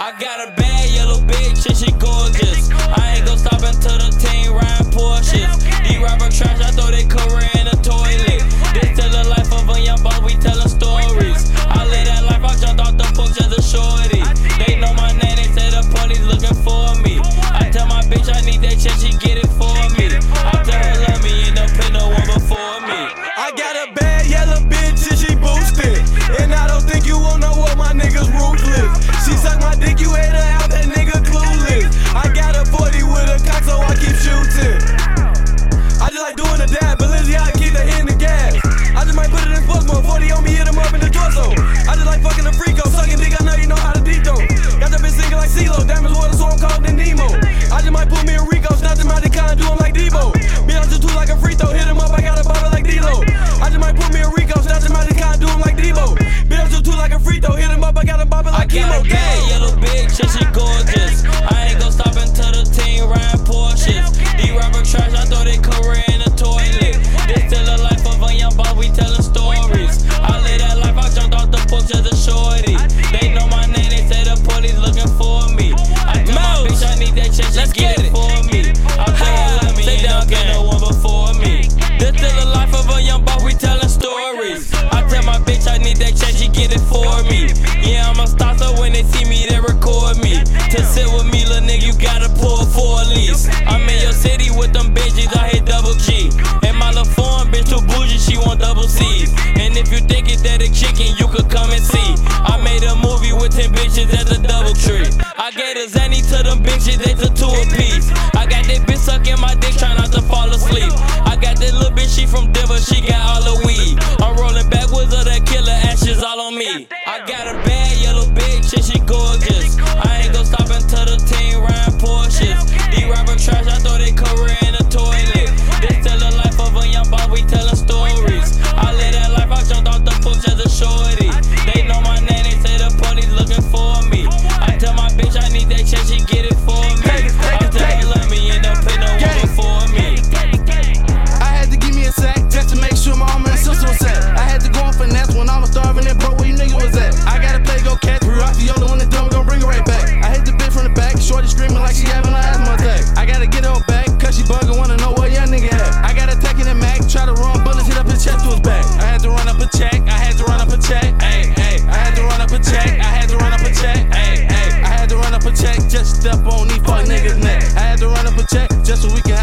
I got a bad yellow bitch and she gorgeous. I ain't gon' stop until the team riding Porsches. These rapper trash, I throw they career in the toilet. This still the life of a young boy, we tellin' stories. I live that life, I jumped off the porch as a shorty. They know my name, they say the police looking for me. I tell my bitch I need that check, she get it for me. I tell her love me, ain't no pin no one before me. I got a bad yellow bitch and she boosted. And I don't think you won't know what my niggas ruthless. She suck my dick, you ate her out, that nigga clueless. I got a 40 with a cock, so I keep shooting. I just like doing the dab, but Lizzie, I keep the hit in the gas. I just might put it in sports mode, 40 on me, hit him up in the torso. I just like fucking the freako, sucking dick, I know you know how to deep-throw. Got that bitch singing like CeeLo, diamonds water, so I'm called the Nemo. I just might put me in Rico, snatch him out the car and do him like Debo. Beat on two like a free throw, hit him up, I got a bobber like D-Lo. I just might put me in Rico, snatch him out the car and do him like Debo. Beat on two like a free throw, hit him up, I got a bobber like Chemo. I got a bad yellow bitch and she gorgeous. I ain't gon' stop until the team riding Porsches. These rapper trash, I throw they career in the toilet. This still the life of a young boy, we tellin' stories. I live that life, I jumped off the porch as a shorty. They know my name, they say the police looking for me. I tell my bitch I need that check, she get it for me. I tell her love me, ain't no get no one before me. This still the life of a young boy, we tellin' stories. I tell my bitch I need that check, she get it for me. Yeah, I'm a star, so when they see me, they record me. To sit with me, little nigga, you gotta pull for a lease. I'm in your city with them bitches, I hit double G. And my little foreign bitch too bougie, she want double C's. And if you think it's that a chicken, you could come and see. I made a movie with 10 bitches at the DoubleTree. I gave a Zanny to them bitches, they took 2 apiece. I got that bitch sucking my dick, try not to fall asleep. I got that little bitch, she from Denver, she got all the weed. I'm rolling backwards of that killer, ashes all on me. I got a bad yellow bitch and she gorgeous. I ain't gon' stop until the team riding Porsches. These rapper trash, I throw they career in the toilet. This still the life of a young boy, we tellin' stories. I live that life, I jumped off the porch as a shorty. They know my name, they say the police looking for me. I tell my bitch I need that check, she get it for me. I tell her love me, ain't no pin no one before me. I had to give me a sack just to make sure my mama and sister was set. I had to go on finesse when I was starving and broke, where you niggas was at. I gotta play go catch, Raffaello when it's done, we gon' bring it right back. I hit the bitch from the back, shorty screaming like she having an asthma attack. I gotta get her back, cause she buggin', wanna know what young nigga at. I got attacking the Mac, try to run bullets, hit up his chest to his back. I had to run up a check, I had to run up a check, ayy, ayy. I had to run up a check, I had to run up a check, ayy, ayy. I had to run up a check, just step on these fuck niggas' neck. I had to run up a check, just so we can